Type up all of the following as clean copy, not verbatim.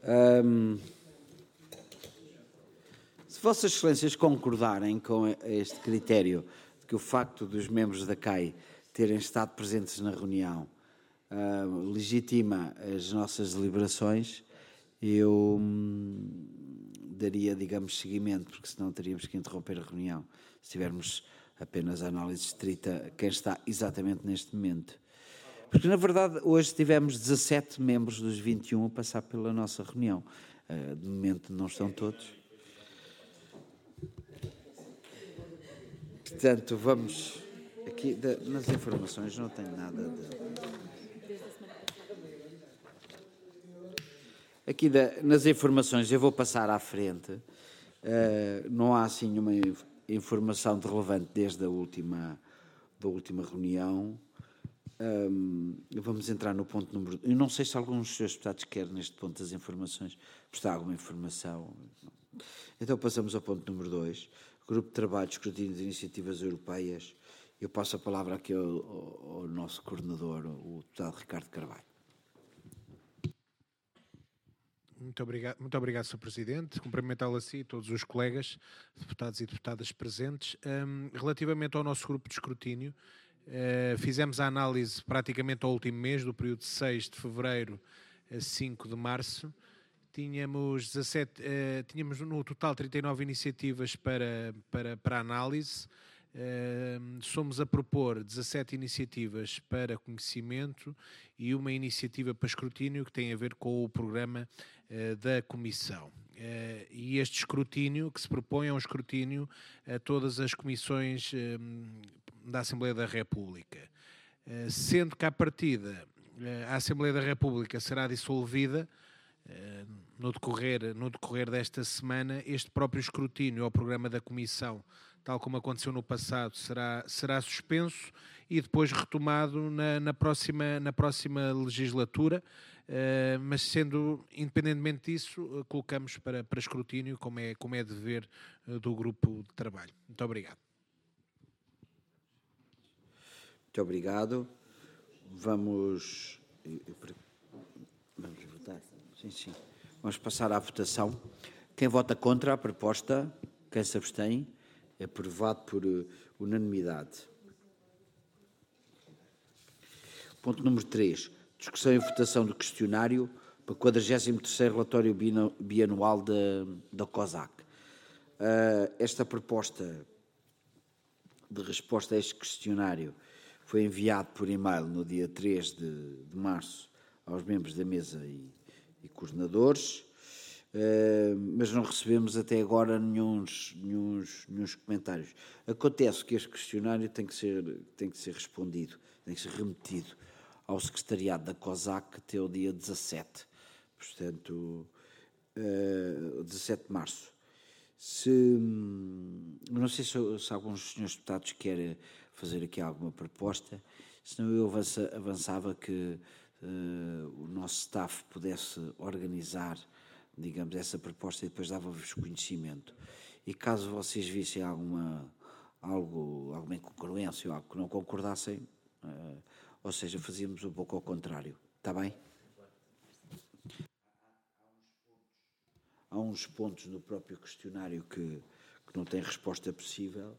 Se Vossas Excelências concordarem com este critério de que o facto dos membros da CAI terem estado presentes na reunião legitima as nossas deliberações, eu daria, digamos, seguimento, porque senão teríamos que interromper a reunião, se tivermos apenas a análise estrita a quem está exatamente neste momento. Porque, na verdade, hoje tivemos 17 membros dos 21 a passar pela nossa reunião. De momento não estão todos. Portanto, vamos... Aqui nas informações não tenho nada de... Aqui nas informações eu vou passar à frente. Não há assim nenhuma informação de relevante desde a última reunião. Vamos entrar no ponto número... Eu não sei se alguns dos senhores deputados querem, neste ponto das informações, prestar alguma informação. Então passamos ao ponto número 2. Grupo de Trabalho de Escrutínio de Iniciativas Europeias. Eu passo a palavra aqui ao nosso coordenador, o deputado Ricardo Carvalho. Muito obrigado, Sr. Presidente. Cumprimentá-lo a si e todos os colegas, deputados e deputadas presentes. Relativamente ao nosso grupo de escrutínio, fizemos a análise praticamente ao último mês, do período de 6 de fevereiro a 5 de março. Tínhamos no total 39 iniciativas para análise. Somos a propor 17 iniciativas para conhecimento e uma iniciativa para escrutínio que tem a ver com o programa da Comissão. E este escrutínio que se propõe é um escrutínio a todas as comissões da Assembleia da República. Sendo que, à partida, a Assembleia da República será dissolvida no decorrer desta semana, este próprio escrutínio ao programa da Comissão, tal como aconteceu no passado, será suspenso e depois retomado na próxima legislatura, mas sendo, independentemente disso, colocamos para escrutínio, como é dever do grupo de trabalho. Muito obrigado. Muito obrigado. Vamos votar? Sim. Vamos passar à votação. Quem vota contra a proposta, quem se abstém, é aprovado por unanimidade. Ponto número 3. Discussão e votação do questionário para o 43º relatório bianual da COSAC. Esta proposta de resposta a este questionário foi enviado por e-mail no dia 3 de março aos membros da mesa e coordenadores, mas não recebemos até agora nenhuns comentários. Acontece que este questionário tem que ser respondido, tem que ser remetido ao secretariado da COSAC até o dia 17, portanto, 17 de março. Não sei se alguns dos senhores deputados querem fazer aqui alguma proposta, senão eu avançava que o nosso staff pudesse organizar, digamos, essa proposta e depois dava-vos conhecimento. E caso vocês vissem alguma incongruência ou algo que não concordassem, ou seja, fazíamos um pouco ao contrário. Está bem? Há uns pontos no próprio questionário que não têm resposta possível.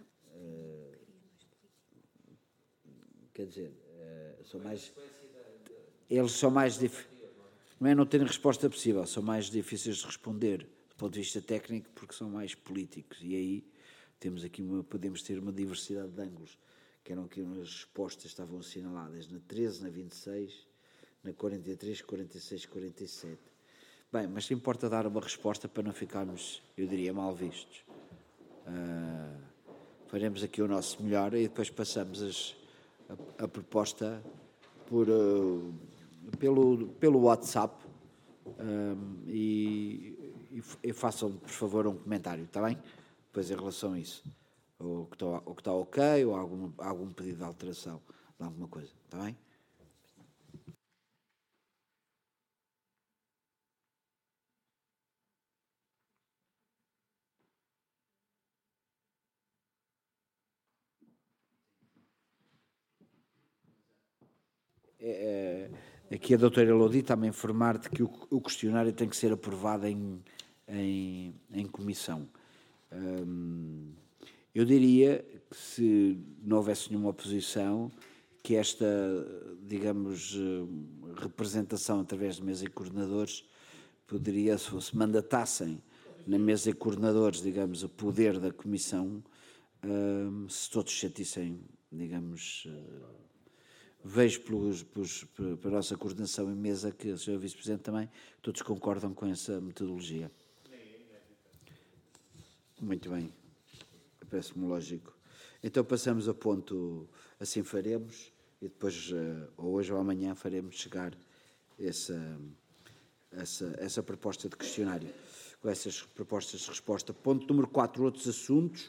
Quer dizer, eles são mais difíceis. Não terem resposta possível, são mais difíceis de responder do ponto de vista técnico porque são mais políticos. E aí podemos ter uma diversidade de ângulos, que eram que as respostas estavam assinaladas na 13, na 26, na 43, 46, 47. Bem, mas importa dar uma resposta para não ficarmos, eu diria, mal vistos. Faremos aqui o nosso melhor e depois passamos a proposta pelo WhatsApp e façam, por favor, um comentário, está bem? Depois em relação a isso. Ou que está ok, ou algum pedido de alteração de alguma coisa, está bem? Aqui a doutora Elodie está-me a informar de que o questionário tem que ser aprovado em comissão. Eu diria que, se não houvesse nenhuma oposição, que esta, digamos, representação através de mesa e coordenadores poderia, se mandatassem na mesa e coordenadores, digamos, o poder da comissão, se todos se sentissem, digamos, vejo pela nossa coordenação em mesa que o Sr. Vice-Presidente também, todos concordam com essa metodologia. Muito bem, parece-me lógico. Então passamos a ponto, assim faremos, e depois, ou hoje ou amanhã, faremos chegar essa proposta de questionário, com essas propostas de resposta. Ponto número 4, outros assuntos.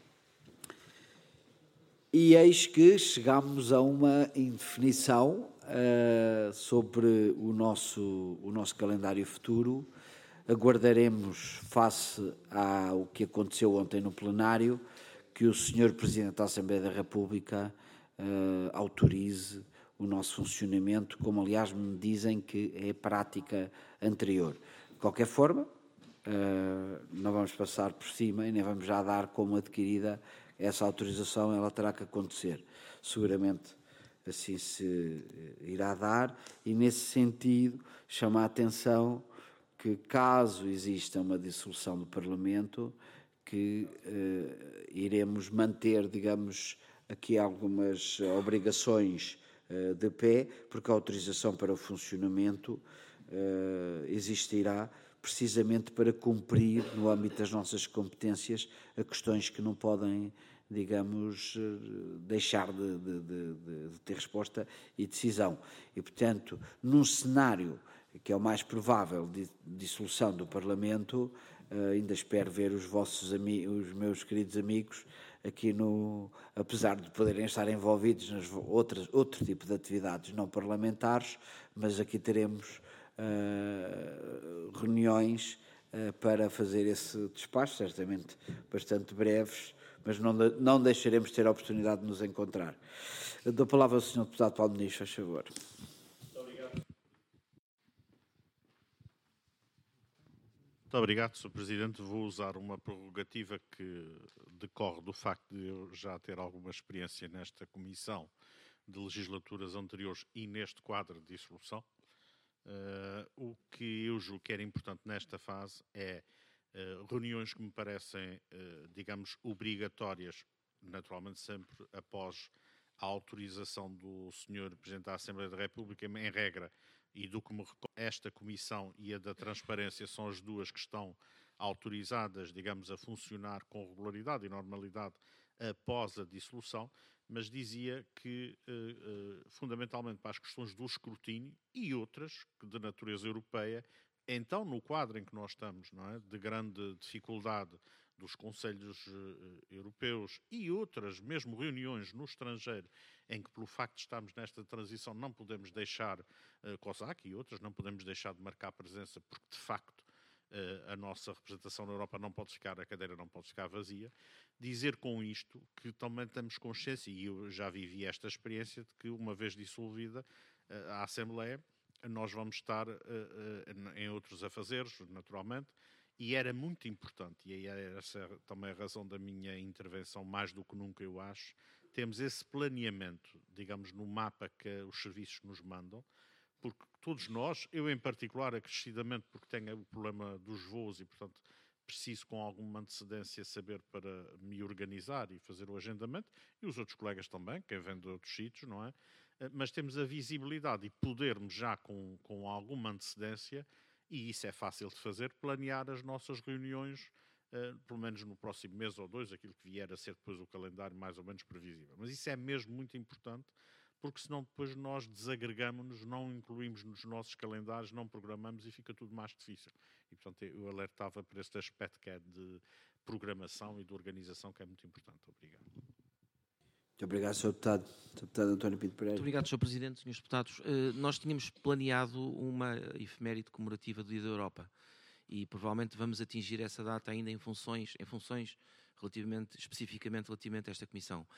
E eis que chegamos a uma indefinição sobre o nosso calendário futuro. Aguardaremos, face ao que aconteceu ontem no plenário, que o Sr. Presidente da Assembleia da República autorize o nosso funcionamento, como aliás me dizem que é prática anterior. De qualquer forma, não vamos passar por cima e nem vamos já dar como adquirida essa autorização, ela terá que acontecer. Seguramente assim se irá dar, e nesse sentido chama a atenção que, caso exista uma dissolução do Parlamento, que iremos manter, digamos, aqui algumas obrigações de pé, porque a autorização para o funcionamento existirá precisamente para cumprir, no âmbito das nossas competências, a questões que não podem, digamos, deixar de ter resposta e decisão. E, portanto, num cenário que é o mais provável de dissolução do Parlamento, ainda espero ver os meus queridos amigos aqui apesar de poderem estar envolvidos nas outro tipo de atividades não parlamentares, mas aqui teremos reuniões para fazer esse despacho, certamente bastante breves, mas não deixaremos de ter a oportunidade de nos encontrar. Dou a palavra ao Sr. Deputado Paulo Muniz, faz favor. Muito obrigado, Sr. Presidente. Vou usar uma prerrogativa que decorre do facto de eu já ter alguma experiência nesta comissão de legislaturas anteriores e neste quadro de dissolução. O que eu julgo que era importante nesta fase é reuniões que me parecem, digamos, obrigatórias, naturalmente sempre após a autorização do Sr. Presidente da Assembleia da República, em regra, e do que me recordo, esta comissão e a da transparência são as duas que estão autorizadas, digamos, a funcionar com regularidade e normalidade após a dissolução, mas dizia que, fundamentalmente para as questões do escrutínio e outras, de natureza europeia, então, no quadro em que nós estamos, não é, de grande dificuldade dos conselhos europeus e outras, mesmo reuniões no estrangeiro, em que, pelo facto de estarmos nesta transição, não podemos deixar COSAC e outras, não podemos deixar de marcar presença, porque, de facto, a nossa representação na Europa não pode ficar, a cadeira não pode ficar vazia. Dizer com isto que também temos consciência, e eu já vivi esta experiência, de que uma vez dissolvida a Assembleia, nós vamos estar em outros afazeres, naturalmente, e era muito importante, e essa é também a razão da minha intervenção, mais do que nunca eu acho, temos esse planeamento, digamos, no mapa que os serviços nos mandam, porque todos nós, eu em particular, acrescidamente, porque tenho o problema dos voos e, portanto, preciso com alguma antecedência saber para me organizar e fazer o agendamento, e os outros colegas também, quem vem de outros sítios, não é? Mas temos a visibilidade e podermos já com alguma antecedência, e isso é fácil de fazer, planear as nossas reuniões, pelo menos no próximo mês ou dois, aquilo que vier a ser depois o calendário mais ou menos previsível. Mas isso é mesmo muito importante, porque senão depois nós desagregamos-nos, não incluímos nos nossos calendários, não programamos e fica tudo mais difícil. E, portanto, eu alertava para este aspecto que é de programação e de organização, que é muito importante. Obrigado. Muito obrigado, Sr. Deputado. Sr. Deputado António Pinto Pereira. Muito obrigado, Sr. Presidente, Srs. Deputados. Nós tínhamos planeado uma efeméride comemorativa do Dia da Europa e provavelmente vamos atingir essa data ainda em funções especificamente relativamente a esta Comissão.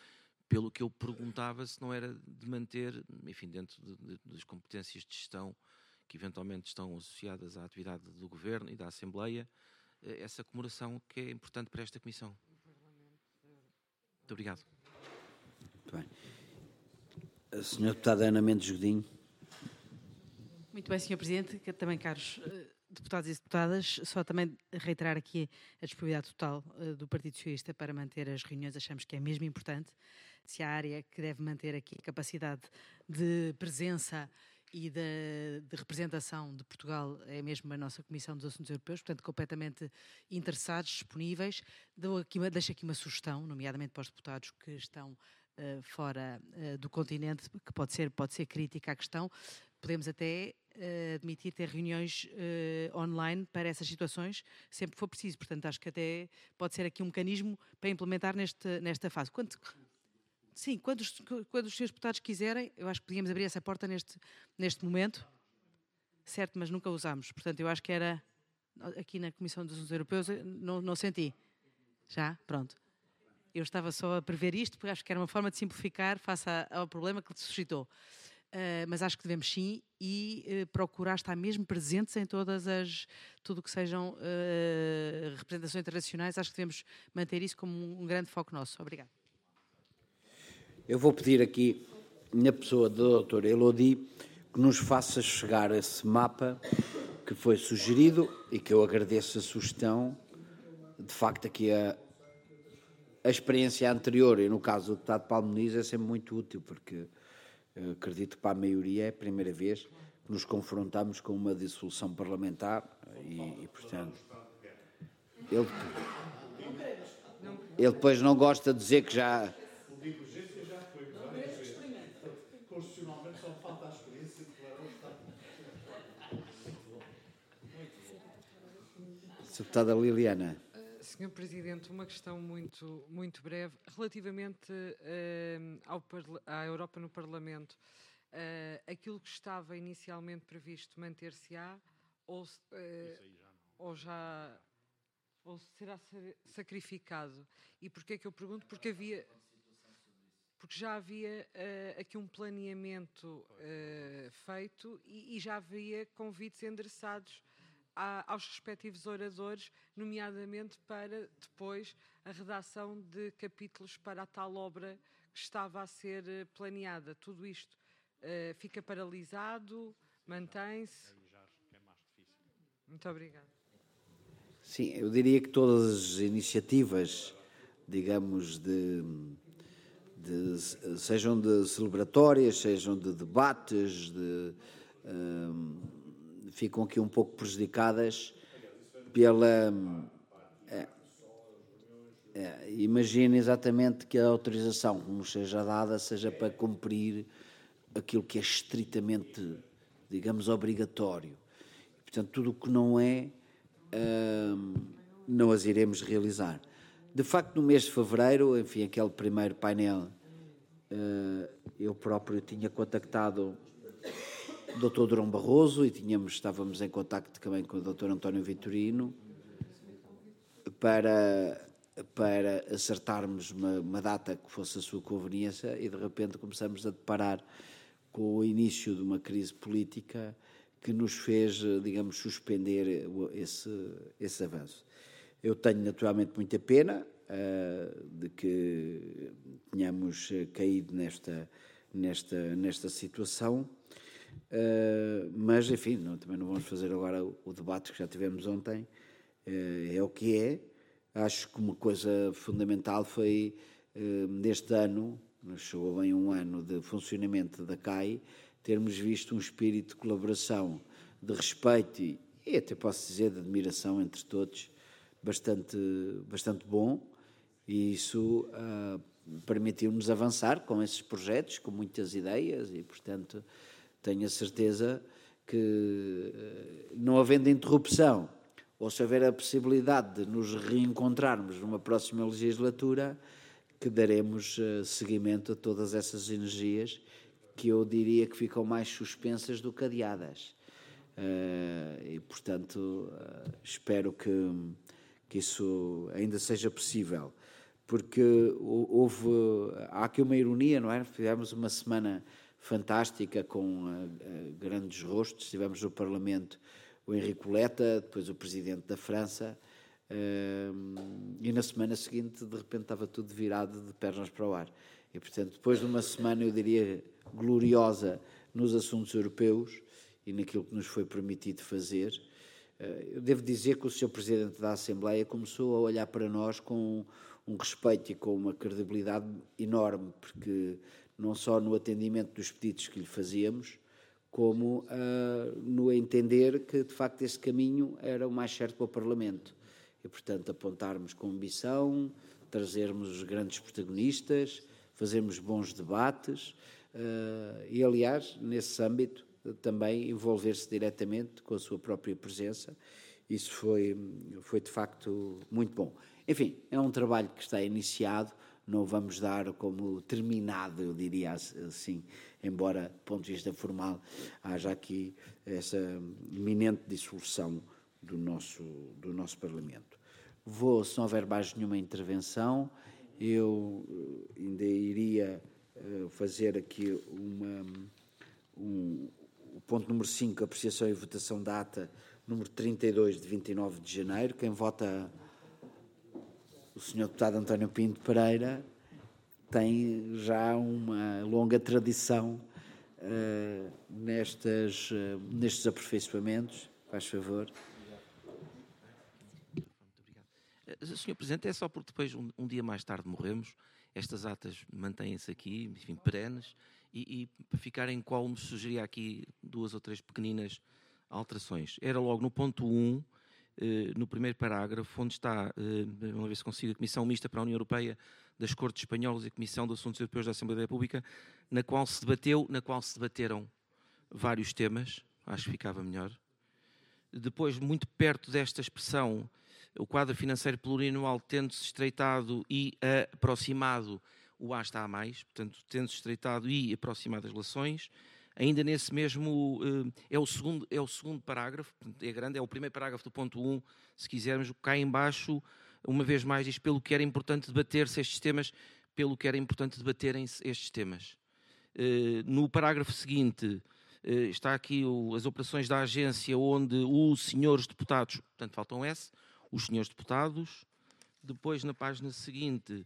pelo que eu perguntava se não era de manter, enfim, dentro das competências de gestão que eventualmente estão associadas à atividade do Governo e da Assembleia, essa comemoração que é importante para esta Comissão. Muito obrigado. Muito bem. A senhora deputada Ana Mendes Godinho. Muito bem, Sr. Presidente, também caros deputados e deputadas, só também reiterar aqui a disponibilidade total do Partido Socialista para manter as reuniões, achamos que é mesmo importante. Se a área que deve manter aqui capacidade de presença e de representação de Portugal é mesmo a nossa Comissão dos Assuntos Europeus, portanto completamente interessados, disponíveis. Deixo aqui uma sugestão, nomeadamente para os deputados que estão fora do continente, que pode ser crítica à questão. Podemos até admitir ter reuniões online para essas situações, sempre que for preciso. Portanto, acho que até pode ser aqui um mecanismo para implementar nesta fase. Quando os seus deputados quiserem, eu acho que podíamos abrir essa porta neste momento, certo, mas nunca usámos. Portanto, eu acho que era aqui na Comissão dos Assuntos Europeus, não senti. Já? Pronto. Eu estava só a prever isto, porque acho que era uma forma de simplificar face ao problema que suscitou. Mas acho que devemos sim procurar estar mesmo presentes em tudo o que sejam representações internacionais. Acho que devemos manter isso como um grande foco nosso. Obrigada. Eu vou pedir aqui, na pessoa da doutora Elodie, que nos faça chegar esse mapa que foi sugerido e que eu agradeço a sugestão. De facto, aqui a experiência anterior, e no caso do deputado Paulo Muniz, é sempre muito útil, porque acredito que para a maioria é a primeira vez que nos confrontamos com uma dissolução parlamentar e portanto, ele depois não gosta de dizer que já... Constitucionalmente só falta a experiência de Deputada Liliana. Sr. Presidente, uma questão muito breve. Relativamente à Europa no Parlamento, aquilo que estava inicialmente previsto manter-se-á ou será sacrificado? E porquê é que eu pergunto? Porque já havia aqui um planeamento feito e já havia convites endereçados aos respectivos oradores, nomeadamente para depois a redação de capítulos para a tal obra que estava a ser planeada. Tudo isto fica paralisado, mantém-se? Muito obrigada. Sim, eu diria que todas as iniciativas, digamos, sejam de celebratórias, sejam de debates, ficam aqui um pouco prejudicadas pela... imagina exatamente que a autorização que nos seja dada seja para cumprir aquilo que é estritamente, digamos, obrigatório. Portanto, tudo o que não é, não as iremos realizar. De facto, no mês de fevereiro, enfim, aquele primeiro painel, eu próprio tinha contactado o Dr. Durão Barroso e estávamos em contacto também com o Dr. António Vitorino para acertarmos uma data que fosse a sua conveniência e de repente começamos a deparar com o início de uma crise política que nos fez, digamos, suspender esse avanço. Eu tenho naturalmente muita pena de que tenhamos caído nesta situação, mas enfim, também não vamos fazer agora o debate que já tivemos ontem, é o que é. Acho que uma coisa fundamental foi neste ano, chegou bem um ano de funcionamento da CAI, termos visto um espírito de colaboração, de respeito e até posso dizer de admiração entre todos, bastante bom, e isso permitiu-nos avançar com esses projetos, com muitas ideias e, portanto, tenho a certeza que, não havendo interrupção, ou se houver a possibilidade de nos reencontrarmos numa próxima legislatura, que daremos seguimento a todas essas energias que eu diria que ficam mais suspensas do que adiadas. E, portanto, espero que isso ainda seja possível. porque há aqui uma ironia, não é? Fizemos uma semana fantástica com grandes rostos, tivemos no Parlamento o Henrique Coletta, depois o Presidente da França, e na semana seguinte, de repente, estava tudo virado de pernas para o ar. E, portanto, depois de uma semana, eu diria, gloriosa nos assuntos europeus e naquilo que nos foi permitido fazer, eu devo dizer que o Sr. Presidente da Assembleia começou a olhar para nós com um respeito e com uma credibilidade enorme, porque não só no atendimento dos pedidos que lhe fazíamos, como no entender que, de facto, esse caminho era o mais certo para o Parlamento. E, portanto, apontarmos com ambição, trazermos os grandes protagonistas, fazermos bons debates e, aliás, nesse âmbito, também envolver-se diretamente com a sua própria presença. Isso foi de facto muito bom. Enfim, é um trabalho que está iniciado, não vamos dar como terminado, eu diria assim, embora, do ponto de vista formal, haja aqui essa iminente dissolução do nosso Parlamento. Se não houver mais nenhuma intervenção, eu ainda iria fazer aqui o ponto número 5, apreciação e votação da ata número 32 de 29 de janeiro. Quem vota, o Sr. Deputado António Pinto Pereira, tem já uma longa tradição nestes aperfeiçoamentos. Faz favor. Sr. Presidente, é só porque depois, um dia mais tarde, morremos. Estas atas mantêm-se aqui, enfim, perenes, e para ficarem qual, sugeria aqui 2 ou 3 pequeninas alterações. Era logo no ponto 1, no primeiro parágrafo, onde está, vamos ver se consigo, a Comissão Mista para a União Europeia das Cortes Espanholas e a Comissão de Assuntos Europeus da Assembleia da República, na qual se debateram vários temas, acho que ficava melhor. Depois, muito perto desta expressão, o quadro financeiro plurianual tendo-se estreitado e aproximado, o A está a mais, portanto, tendo-se estreitado e aproximado as relações. Ainda nesse mesmo, é o segundo parágrafo, é grande, é o primeiro parágrafo do ponto 1, se quisermos, cá em baixo, uma vez mais, diz pelo que era importante debater-se estes temas, pelo que era importante debaterem-se estes temas. No parágrafo seguinte, está aqui as operações da agência, onde os senhores deputados, portanto, faltam S, os senhores deputados. Depois, na página seguinte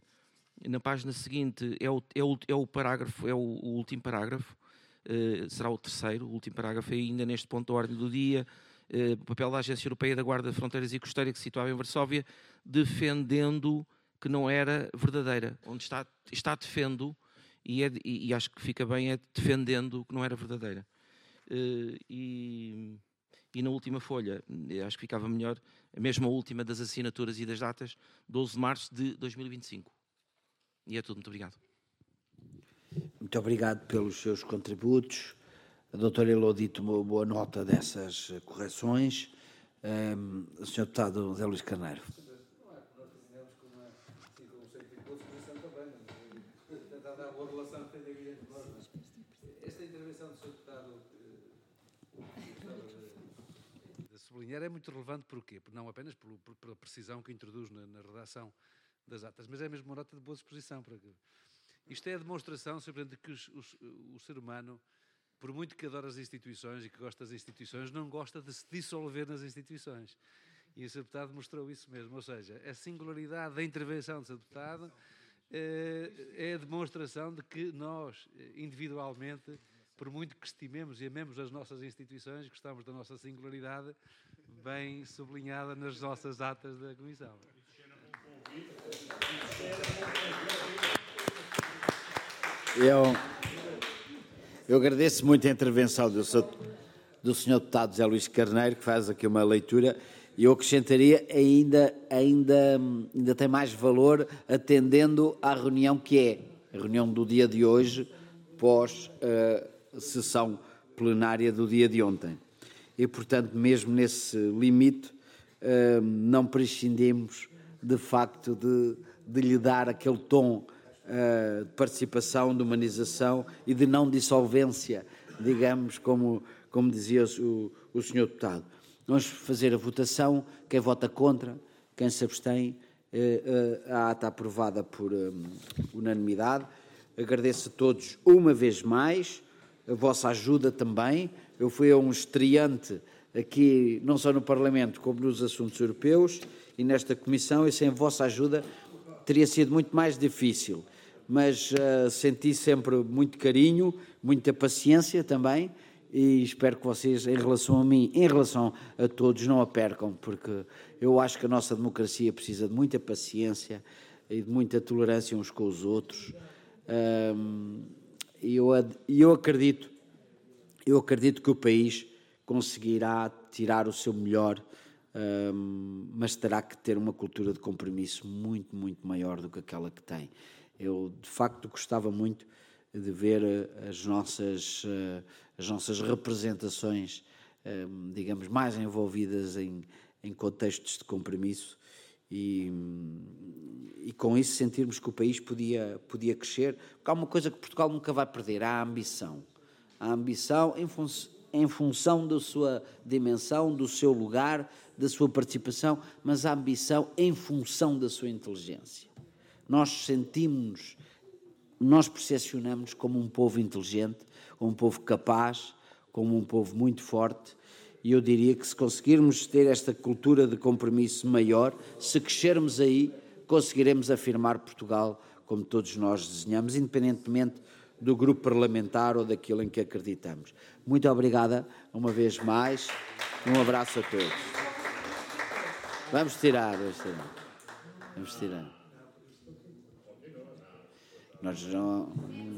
é o parágrafo, é o último parágrafo, será o terceiro, o último parágrafo, ainda neste ponto da ordem do dia, o papel da Agência Europeia da Guarda de Fronteiras e Costeira, que se situava em Varsóvia, defendendo que não era verdadeira. Onde está defendo, e acho que fica bem, é defendendo que não era verdadeira. E na última folha, acho que ficava melhor, a mesma última das assinaturas e das datas, 12 de março de 2025. E é tudo, muito obrigado. Muito obrigado pelos seus contributos. A doutora Elodie tomou boa nota dessas correções. O Sr. Deputado José Luís Carneiro. Esta intervenção do Sr. Deputado de sublinhar é muito relevante, porquê? Não apenas pela precisão que introduz na redação das atas, mas é mesmo uma nota de boa disposição. Isto é a demonstração, Sr. Presidente, de que o ser humano, por muito que adora as instituições e que gosta das instituições, não gosta de se dissolver nas instituições. E o Sr. Deputado mostrou isso mesmo, ou seja, a singularidade da intervenção do Sr. Deputado é a demonstração de que nós, individualmente, por muito que estimemos e amemos as nossas instituições, gostamos da nossa singularidade, bem sublinhada nas nossas atas da Comissão. Eu agradeço muito a intervenção do Sr. Deputado José Luís Carneiro, que faz aqui uma leitura, e eu acrescentaria ainda tem mais valor atendendo à reunião que é a reunião do dia de hoje, pós sessão plenária do dia de ontem. E, portanto, mesmo nesse limite, não prescindimos, de facto, de lhe dar aquele tom de participação, de humanização e de não dissolvência, digamos, como dizia o Sr. Deputado. Vamos fazer a votação. Quem vota contra, quem se abstém, A ata aprovada por unanimidade. Agradeço a todos uma vez mais, a vossa ajuda também. Eu fui um estreante aqui, não só no Parlamento, como nos assuntos europeus e nesta Comissão, e sem a vossa ajuda teria sido muito mais difícil. Mas senti sempre muito carinho, muita paciência também, e espero que vocês, em relação a mim, em relação a todos, não a percam, porque eu acho que a nossa democracia precisa de muita paciência e de muita tolerância uns com os outros. E eu acredito que o país conseguirá tirar o seu melhor, mas terá que ter uma cultura de compromisso muito, muito maior do que aquela que tem. Eu, de facto, gostava muito de ver as nossas representações, digamos, mais envolvidas em contextos de compromisso e com isso sentirmos que o país podia crescer, porque há uma coisa que Portugal nunca vai perder, a ambição. A ambição em função da sua dimensão, do seu lugar, da sua participação, mas a ambição em função da sua inteligência. Nós sentimos-nos, nós percepcionamos como um povo inteligente, como um povo capaz, como um povo muito forte, e eu diria que se conseguirmos ter esta cultura de compromisso maior, se crescermos aí, conseguiremos afirmar Portugal como todos nós desenhamos, independentemente do grupo parlamentar ou daquilo em que acreditamos. Muito obrigada, uma vez mais, um abraço a todos. Vamos tirar. Nós não